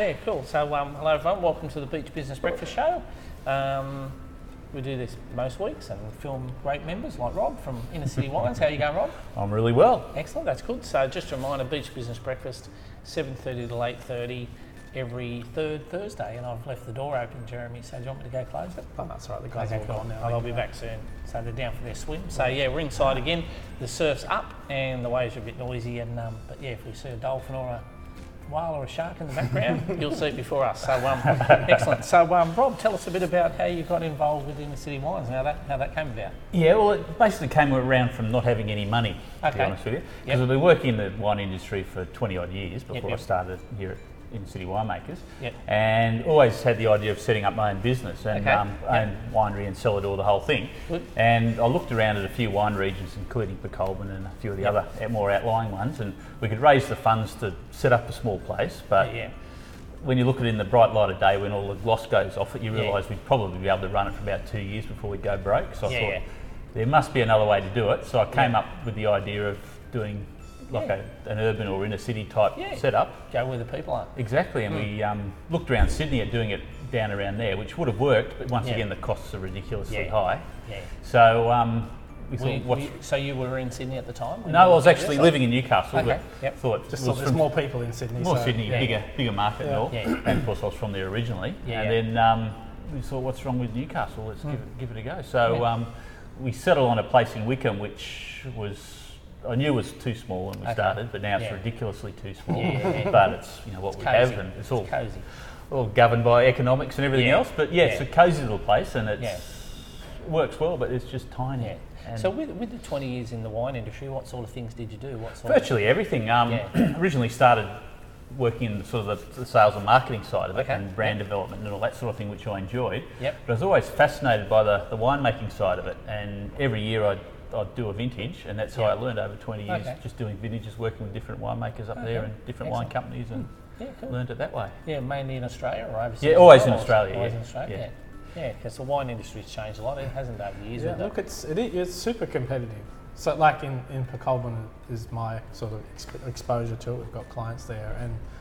Yeah, cool. So, hello everyone. Welcome to the Beach Business Breakfast Show. We do this most weeks and film great members like Rob from Inner City Wines. How you going, Rob? I'm really well. Excellent. That's good. So, just a reminder: Beach Business Breakfast, 7:30 to 8:30 every third Thursday. And I've left the door open, Jeremy. So, do you want me to go close it? Oh, that's right. The guys are all gone now. I'll be back soon. So they're down for their swim. So yeah, we're inside again. The surf's up and the waves are a bit noisy. And but yeah, if we see a dolphin or a whale or a shark in the background, you'll see it before us. So excellent. So Rob, tell us a bit about how you got involved with Inner City Wines and how that came about. Yeah, well, it basically came around from not having any money, to be honest with you. Because I've been working in the wine industry for 20 odd years before I started here at Inner City Winemakers, and always had the idea of setting up my own business and own winery and cellar door, the whole thing. Good. And I looked around at a few wine regions, including Peckolman and a few of the other more outlying ones, and we could raise the funds to set up a small place. But when you look at it in the bright light of day, when all the gloss goes off it, you realise we'd probably be able to run it for about 2 years before we'd go broke. So I thought there must be another way to do it. So I came up with the idea of doing like an urban or inner city type setup. Go where the people are. Exactly, and we looked around Sydney at doing it down around there, which would have worked, but once again the costs are ridiculously high. Yeah. So we thought, so you were in Sydney at the time? No, I was actually living in Newcastle, but thought just there's more people in Sydney. More Sydney, bigger market and all. And of course I was from there originally. And then we thought, what's wrong with Newcastle? Let's give it a go. So we settled on a place in Wickham, which I knew was too small when we started, but now it's ridiculously too small. But it's what we have, and it's all cozy, all governed by economics and everything else. But it's a cosy little place, and it works well, but it's just tiny. And so with the 20 years in the wine industry, what sort of things did you do? Virtually everything. Originally started working in sort of the sales and marketing side of it, and brand development and all that sort of thing, which I enjoyed. But I was always fascinated by the winemaking side of it, and every year I'd do a vintage, and that's how I learned over 20 years, just doing vintages, working with different winemakers up there and different wine companies, and learned it that way. Yeah, mainly in Australia or overseas? Yeah, always in Australia. Always in Australia. Yeah, because the wine industry's changed a lot. It hasn't over the years. Look, it's super competitive. So, like in Peckolman is my sort of exposure to it. We've got clients there,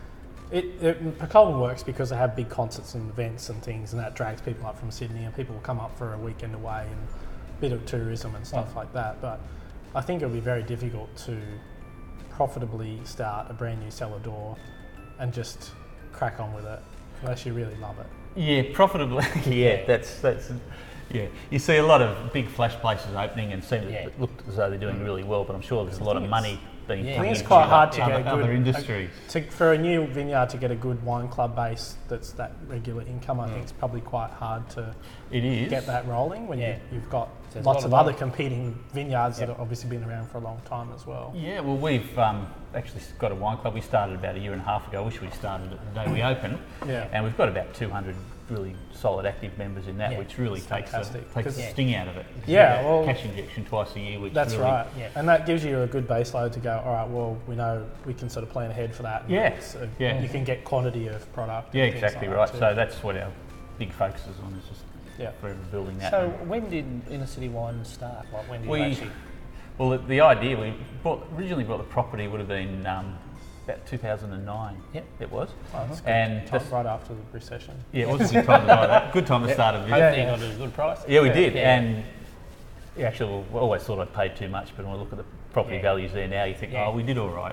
and Peckolman works because they have big concerts and events and things, and that drags people up from Sydney, and people will come up for a weekend away and bit of tourism and stuff like that. But I think it'll be very difficult to profitably start a brand new cellar door and just crack on with it unless you really love it. Yeah, profitably. That's You see a lot of big flash places opening and it looked as though they're doing really well, but I'm sure there's a lot of money being I think it's quite hard to get other industries. For a new vineyard to get a good wine club base that's that regular income, I think it's probably quite hard to get that rolling when you've got lots of other competing vineyards that have obviously been around for a long time as well. Yeah, well, we've actually got a wine club. We started about a year and a half ago. I wish we started it the day we opened. And we've got about 200 really solid active members in that, which really takes the sting out of it. Well, cash injection twice a year, which that's really, right. And that gives you a good base load to go, all right, well, we know we can sort of plan ahead for that. You can get quantity of product. Yeah, exactly right. So that's what our big focus is on, is just forever building that. So when did Inner City Wine start? Like when did you actually... Well, the idea, we originally bought the property would have been about 2009. It was. Oh, that's and right after the recession. Yeah, it was a good time to buy that. Good time to start a business. Hopefully you got it at a good price. Yeah, we did. And actually, we always thought I'd paid too much, but when I look at the property values there now, you think, we did all right.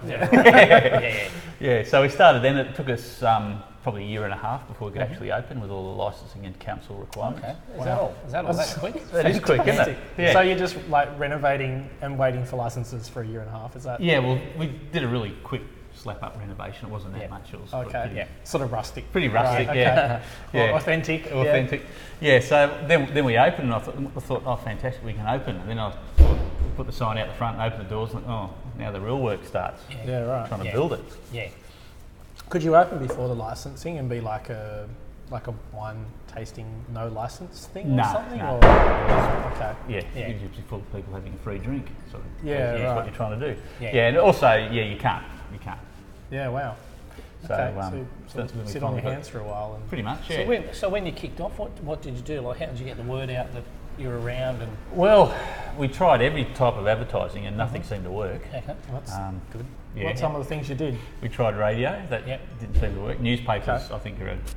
So we started then. It took us probably a year and a half before we could actually open with all the licensing and council requirements. Is that all that quick? That is quick, isn't it? Yeah. So you're just like renovating and waiting for licenses for a year and a half, is that? Yeah, well, we did a really quick slap-up renovation. It wasn't that much. It was sort of rustic. Pretty rustic, Authentic. Authentic. Yeah, so then we opened, and I thought, oh, fantastic, we can open. And then I put the sign out the front and open the doors, and now the real work starts. Trying to build it. Yeah. Could you open before the licensing and be like a wine tasting no license thing or something? No. Usually full of people having a free drink. So that's what you're trying to do. And also, you can't. Yeah, wow. So, so sit on your hands for a while. And pretty much, So when you kicked off, what did you do? Like, how did you get the word out that you were around? And well, we tried every type of advertising and nothing seemed to work. Okay, well, that's good. Yeah. What some of the things you did? We tried radio. That didn't seem to work. Newspapers, I think, are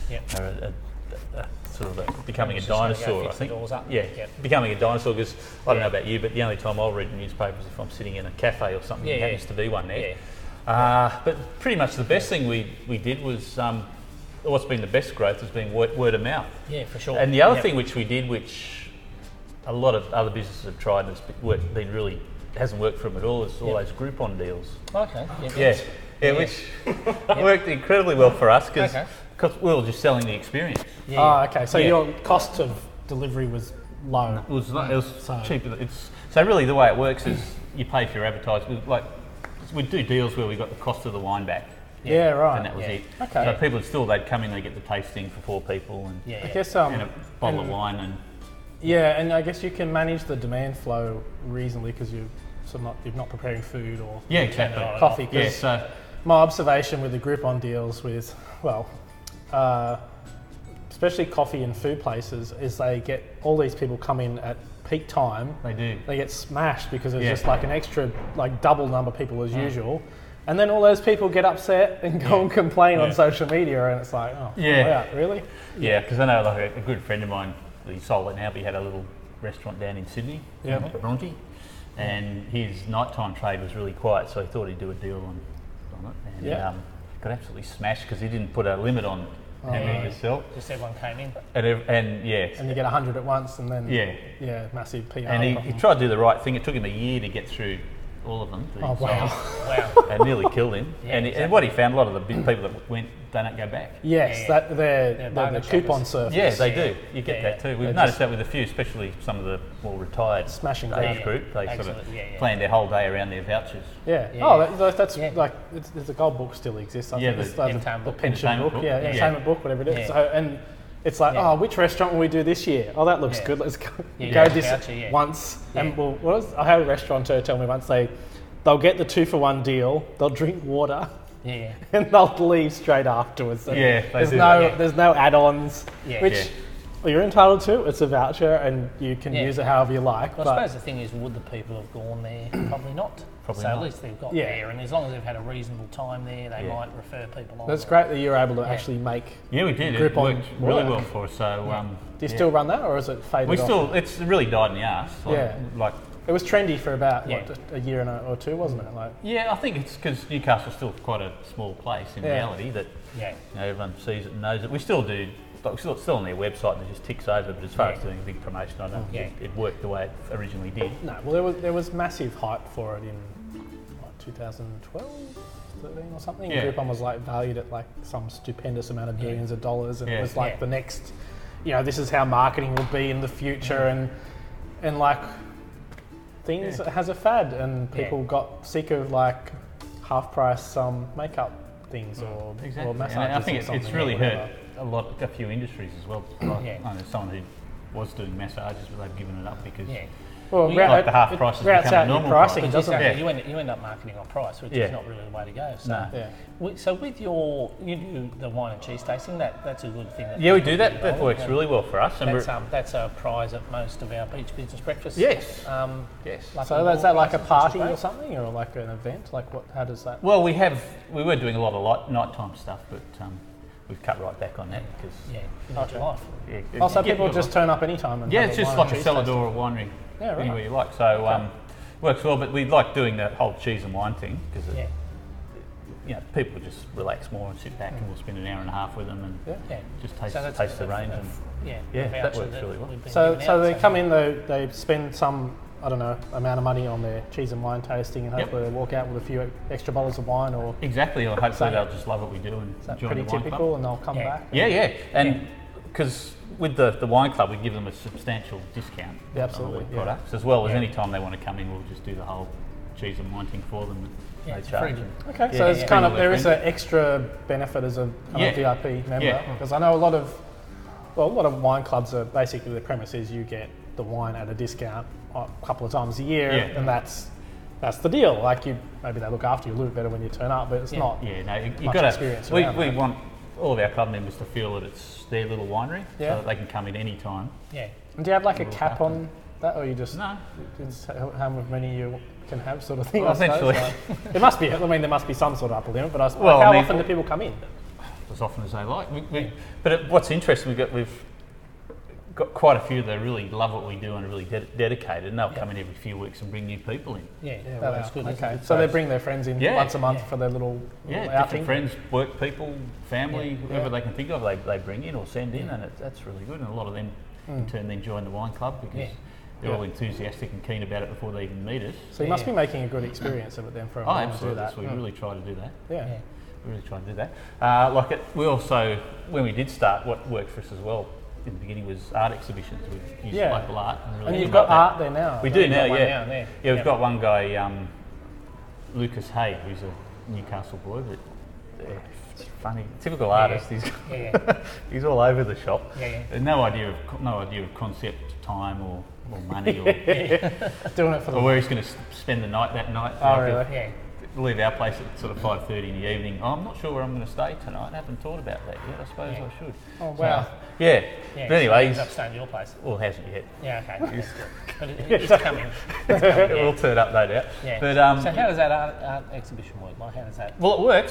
sort of becoming a dinosaur. I think. Becoming a dinosaur because I don't know about you, but the only time I'll read the newspapers if I'm sitting in a cafe or something. There happens to be one there. But pretty much the best thing we did was. What's been the best growth has been word of mouth. Yeah, for sure. And the other thing which we did, which a lot of other businesses have tried and been really hasn't worked for them at all, is all those Groupon deals. Okay. Which worked incredibly well for us because we were just selling the experience. Okay. So your cost of delivery was low. It was cheap. So really the way it works is you pay for your advertising. Like we do deals where we got the cost of the wine back. Yeah, right. And that was it. Okay. So people they'd come in, they get the tasting for 4 people and I guess and a bottle of wine and and I guess you can manage the demand flow reasonably because you're not preparing food or exactly coffee. So my observation with the Groupon deals with especially coffee and food places is they get all these people come in at peak time. They do. They get smashed because there's just like an extra double number of people as usual. And then all those people get upset and go and complain on social media, and it's like, really? Yeah, because I know like a good friend of mine, he sold it now, but he had a little restaurant down in Sydney, Bronte, and his nighttime trade was really quiet, so he thought he'd do a deal on it, and got absolutely smashed because he didn't put a limit on how many to sell. Just everyone came in. And you get 100 at once, and then massive PR. And he tried to do the right thing. It took him a year to get through all of them. Wow. And nearly killed him. And what he found, a lot of the people that went, they don't go back. Yes, they're the coupon surfers. Yeah, they do. You get that too. We've noticed that with a few, especially some of the more retired smashing age group. They sort of plan their whole day around their vouchers. That's like the gold book still exists. I think it's the pension book. Entertainment book, whatever it is. So, and it's like, which restaurant will we do this year? Oh, that looks good. Let's go. Go this once. And I had a restaurateur tell me once they'll get the 2-for-1 deal. They'll drink water. Yeah. And they'll leave straight afterwards. There's no add-ons. Which you're entitled to. It's a voucher, and you can use it however you like. Well, I suppose the thing is, would the people have gone there? Probably not. At least they've got there, and as long as they've had a reasonable time there, they might refer people on. That's great that you're able to actually make. Yeah, we did. It worked really well for us. So, do you still run that, or is it faded off? It's really died in the arse. Like it was trendy for about a year or two, wasn't it? I think it's because Newcastle's still quite a small place in reality that everyone sees it and knows it. We still do. It's still on their website and it just ticks over, but as far as doing a big promotion, I don't think it worked the way it originally did. No, well there was massive hype for it in 2012, 13 or something. Groupon was valued at some stupendous amount of billions of dollars, and it was the next, this is how marketing will be in the future, and things has a fad, and people got sick of half price makeup things or massages. And I think it's really hurt a few industries as well. I know someone who was doing massages, but they've given it up because the half price has become a normal pricing, price. doesn't it? You end up marketing on price, which is not really the way to go. So, so with you do the wine and cheese tasting. That's a good thing. We do that. That works really well for us. That's a prize at most of our beach business breakfasts. Yes. So is that like a party or something, or like an event? How does that? Well, we were doing a lot of nighttime stuff, but we've cut right back on that because life. So people just turn up anytime and it's just like a cellar door or winery, anywhere you like. So works well, but we like doing the whole cheese and wine thing because people just relax more and sit back, and we'll spend an hour and a half with them and just taste the range. That works really well. So they come in, they spend some amount of money on their cheese and wine tasting, and hopefully they walk out with a few extra bottles of wine, or hopefully they'll just love what we do and enjoy pretty the wine typical, club. and they'll come back. And because with the wine club, we give them a substantial discount on all the products, as well as any time they want to come in, we'll just do the whole cheese and wine thing for them. No charge. Okay, so it's there is an extra benefit as a VIP member, because I know a lot of wine clubs are basically the premise is you get the wine at a discount a couple of times a year, and that's the deal. Maybe they look after you a little bit better when you turn up, but it's not. You got to. We want all of our club members to feel that it's their little winery, so that they can come in any time. And do you have a cap on that, or you just no? How many you can have, sort of thing. Well, I suppose. eventually. Like, there must be. I mean, there must be some sort of upper limit. But Well, how I mean, often do people come in? As often as they like. What's interesting, we've got quite a few that really love what we do and are really dedicated, and they'll come in every few weeks and bring new people in. Yeah, Yeah, well, wow. that's good. isn't Okay, it? so they bring their friends in Yeah, once a month yeah. for their little Yeah, outing. different friends, work people, family, whoever Yeah. they can think of, they bring in or send in, and that's really good. And a lot of them, in turn, then join the wine club because Yeah. they're all enthusiastic and keen about it before they even meet us. So you must be making a good experience of it then for Oh, everyone to do absolutely. that. So we really try to do that. Yeah. Yeah. We really try to do that. We also, when we did start, what worked for us as well in the beginning was art exhibitions. We've used Yeah. local art. And, really And you've developed got that. art there now. We do You've now, got one yeah. now, there. Yeah, we've Yeah. got one guy, Lucas Hay, who's a Newcastle boy, but it's funny, typical artist. Yeah. He's all over the shop. Yeah. And no idea of concept, time, or money, or Doing it for the. where he's going to spend the night that night. Oh, Like, really? Yeah. leave our place at sort of 5:30 in the evening. Oh, I'm not sure where I'm going to stay tonight. I haven't thought about that yet. I suppose Yeah. I should. Oh, wow. Yeah. Yeah. But anyway, so he ends up staying at your place. well, hasn't yet. Yeah, okay. But it's coming. It will turn up, no doubt. Yeah. But so how does that art exhibition work? Like, how does that? well, it works.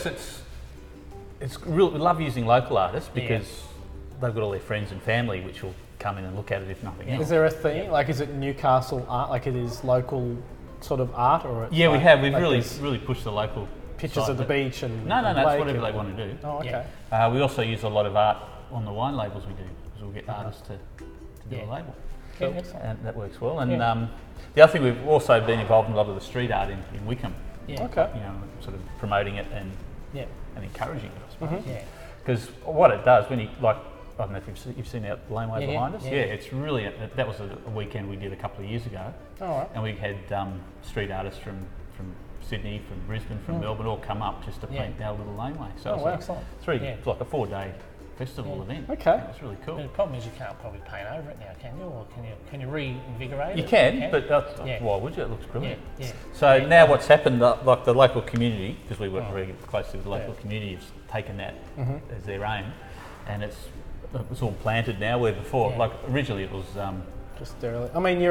It's real. We love using local artists because they've got all their friends and family which will come in and look at it if nothing else. Is there a theme? Like, is it Newcastle art? Like, it is local sort of art, or it's Yeah, we like- have. We've like really there's pushed the local pictures side of the of it. beach and No, and it's lake whatever and- they want to do. Oh, okay. Yeah. We also use a lot of art on the wine labels we do because we'll get artists to do Yeah. a label. Yeah, excellent. And that works well. And Yeah. the other thing, we've also been involved in a lot of the street art in Wickham. Yeah. Okay. You know, sort of promoting it and Yeah. encouraging it, I suppose. Yeah. Because what it does, when you like, I don't know if you've seen our laneway Yeah, behind us. yeah. Yeah, it's really that was a weekend we did a couple of years ago, All right. and we had street artists from Sydney, from Brisbane, from Melbourne all come up just to Yeah. paint our little laneway. So Oh, it's wow. like Excellent. it's like a 4-day festival event. Okay. It's really cool. But the problem is you can't probably paint over it now, can you? Or can you reinvigorate it? You can, but Yeah. why would you? It looks Yeah. brilliant. Yeah. So now what's happened, like the local community, because we work very closely with the local community, has taken that as their own, and it's all planted now. Where before, Yeah. like originally it was, Just derelict. I mean,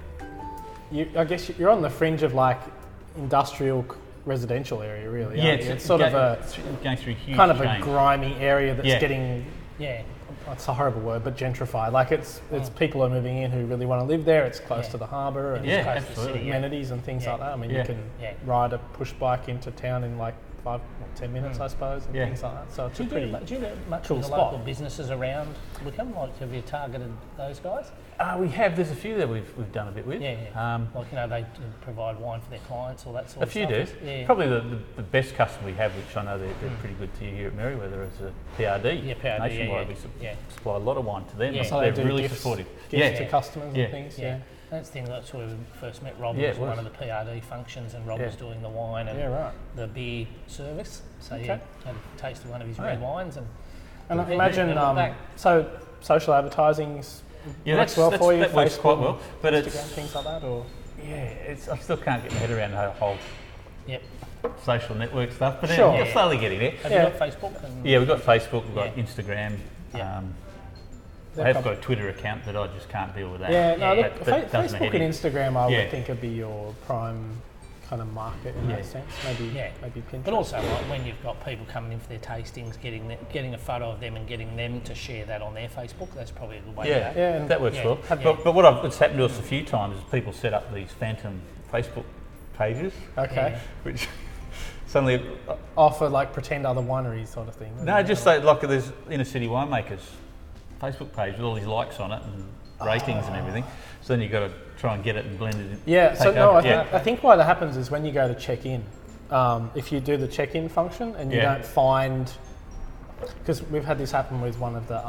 I guess you're on the fringe of like industrial residential area, really. aren't you? It's sort of a going through huge kind of a change. grimy area that's Yeah. getting. Yeah. It's a horrible word, but gentrified. Like it's people are moving in who really want to live there. It's close Yeah. to the harbour and Yeah, close to the absolutely. city, amenities and things Yeah. like that. I mean, Yeah. you can Yeah. ride a push bike into town in like 10 minutes, I suppose, and Yeah. things like that. So it's Do a you pretty. do much cool of the spot. local businesses around Wickham? Like, have you targeted those guys? We have. There's a few that we've done a bit with. Yeah, like, they provide wine for their clients, all that sort A of few stuff. do. Yeah. Probably the best customer we have, which I know they're pretty good to you here at Merriweather, is a PRD. Yeah, PRD, yeah, Nationwide. yeah. We Yeah. supply a lot of wine to them. Yeah. So They're they do really gifts, supportive. gifts to Yeah. customers Yeah. and things. Yeah. Yeah. That's the thing, that's where we first met Rob, Yeah, was it was. one of the PRD functions, and Rob Yeah. was doing the wine and Yeah, right. the beer service. So Okay. yeah, had a taste of one of his Oh, red yeah. wines, and And I Yeah, imagine, and back. so social advertising's Yeah, works well for you. that works Facebook, quite well. But Instagram, it's things like that, or I still can't get my head around the whole yep. social network stuff. But Sure. we're slowly getting there. Have Yeah. you got Facebook? And Yeah, we've got Facebook, we've got Yeah. Instagram. Yeah. They're I have probably- got a Twitter account, but I just can't deal with that. yeah, no, Yeah, look, that does my Facebook head and in. Instagram, I Yeah. would think would be your prime kind of market in Yeah. that sense. Maybe, Yeah. maybe Pinterest. But also, like, when you've got people coming in for their tastings, getting a photo of them and getting them to share that on their Facebook, that's probably a good way to Yeah, go. Yeah, and- that works Yeah. well. Yeah. But what's happened to us a few times is people set up these phantom Facebook pages, okay. Yeah. which suddenly, Offer like pretend other wineries sort of thing. no, just like there's inner city winemakers Facebook page with all these likes on it and ratings and everything. So then you've got to try and get it and blend it in. Yeah, so take no, over. I think why that happens is when you go to check in, if you do the check-in function and you Yeah. don't find, because we've had this happen with one of the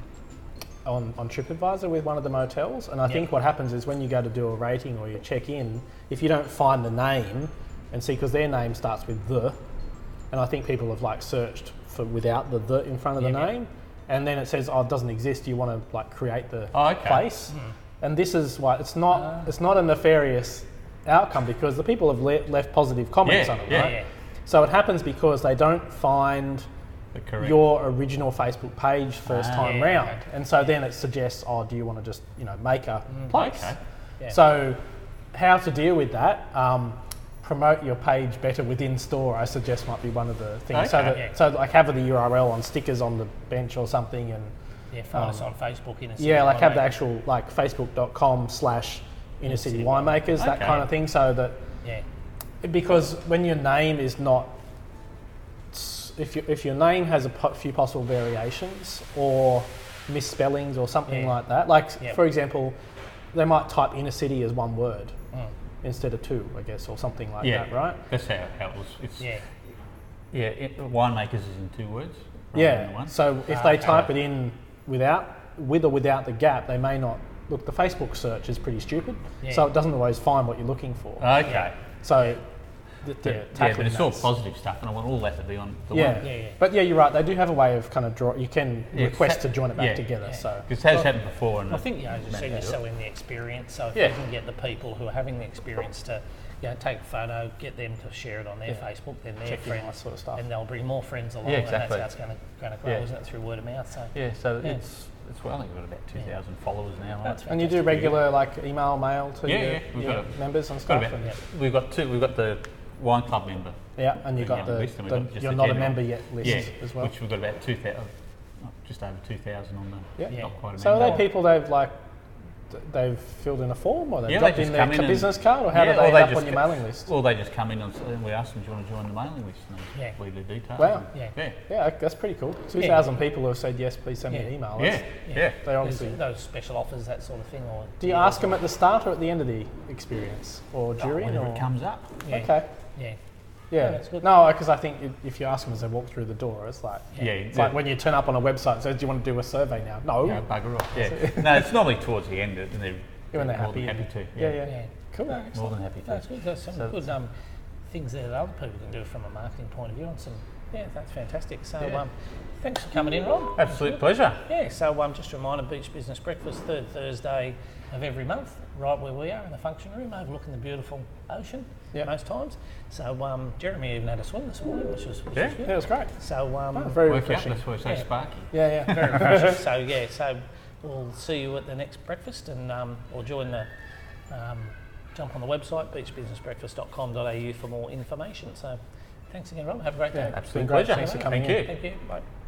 on TripAdvisor with one of the motels, and I think what happens is when you go to do a rating or you check in, if you don't find the name and see, because their name starts with the, and I think people have like searched for without the in front of the Yeah. name, and then it says, oh, it doesn't exist. You want to like create the Oh, okay. place, and this is why it's not a nefarious outcome, because the people have left positive comments Yeah, on it, yeah. right? Yeah. So it happens because they don't find The correct. your original Facebook page first time yeah, round, okay. and so then it suggests, oh, do you want to just make a place? Okay. Yeah. So how to deal with that. Promote your page better within store, I suggest, might be one of the things. Okay. So like have the URL on stickers on the bench or something, and find us on Facebook, Inner City like have the Winemakers. actual like facebook.com/Inner City Winemakers, that Okay. kind of thing, so that because when your name is not, if your name has a few possible variations or misspellings or something like that, like for example, they might type Inner City as one word instead of two, I guess, or something like that, right? That's how it was. It's, winemakers is in 2 words. rather than one. So if they type it in with or without the gap, they may not. Look, the Facebook search is pretty stupid, so it doesn't always find what you're looking for. Okay. So, But tackling it's all that. positive stuff, and I want all that to be on the Yeah. one. But you're right. They do have a way of kind of you can request to join it back together. So Because it has happened before. And I think, as you said, you're selling the experience. So if you can get the people who are having the experience to, take a photo, get them to share it on their Facebook, then their Check in all that friends, sort of stuff. and they'll bring more friends along, Yeah, and exactly. that's how it's going to grow, isn't it, through word of mouth? So it's well, I think we've got about 2,000 followers now. That's Right? and you do regular like email, mail to We've your got a- members and Got stuff. about, And, we've got two. We've got the wine club member. and you got the list, and we've got just you're the not a general. member yet list as well. Which we've got about 2,000, just over 2,000 on the. Not quite a So are member. they people they've filled in a form, or they've Yeah, dropped they in just their come in and- business card, or how do Yeah, they or end they up just on your co- mailing list? Or they just come in and we ask them, do you want to join the mailing list? And they Yeah. leave their details. Wow. Yeah. That's pretty cool. 2,000 people who have said yes, please send me an email. Yeah. They There's obviously. those special offers, that sort of thing. Or Do you ask them at the start or at the end of the experience, or during? Whenever or? it comes up. Okay. Yeah. Yeah. that's good. No, because I think if you ask them as they walk through the door, it's like It's like when you turn up on a website and says, "Do you want to do a survey now?" No. bugger off. Yeah. No, it's normally towards the end, and they're When they're more happy. than happy to. Yeah. Cool. More than happy to. That's good. There's some So- good things there that other people can do from a marketing point of view, and some. Yeah, that's fantastic. So, thanks for coming in, Rob. Absolute pleasure. Yeah, so just a reminder, Beach Business Breakfast, third Thursday of every month, right where we are in the function room, overlooking the beautiful ocean most times. So Jeremy even had a swim this morning, which was good. It was great. So Very Work out, refreshing. that's why it's so sparky. Yeah. very refreshing. So we'll see you at the next breakfast, and or join the jump on the website beachbusinessbreakfast.com.au for more information. So thanks again, Rob. Have a great day. Absolute great. pleasure. Thanks for coming Thank in. you. Thank you. Bye.